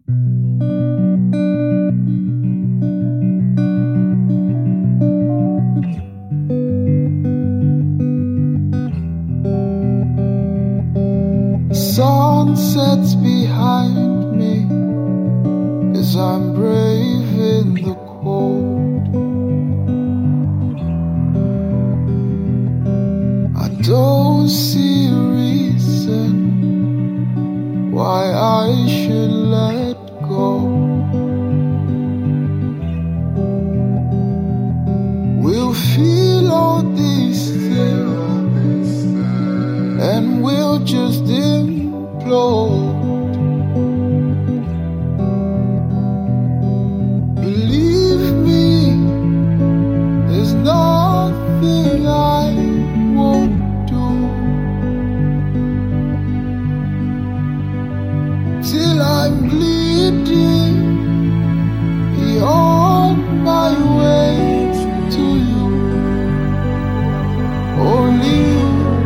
Sunsets behind me as I'm braving the cold. I don't see a reason why I should let go. We'll feel all these things and we'll just implode. Believe me, there's nothing I won't do till I'm bleeding beyond my way to you. Only you.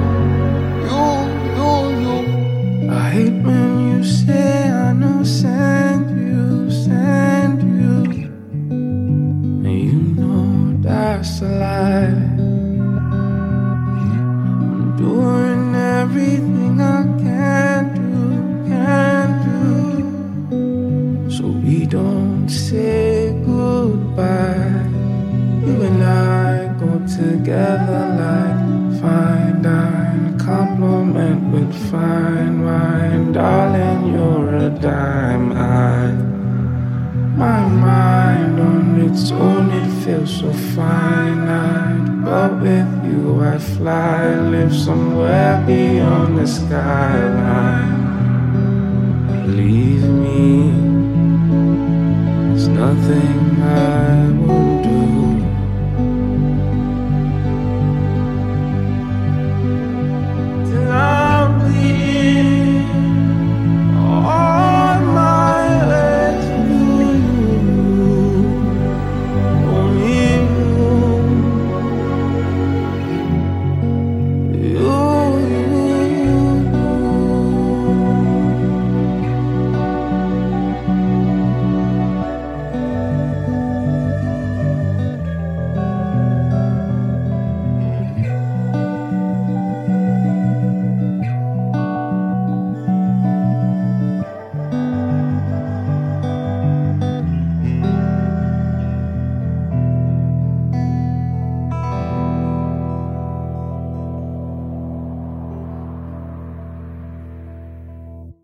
I hate when you say I know send you, and you know that's a lie. I'm doing everything I can do, so we don't say goodbye. You and I go together like fine dine, compliment with fine wine. Darling, you're a dime. My mind on its own, it feels so finite. But with you I fly, live somewhere beyond the skyline. Believe me, there's nothing I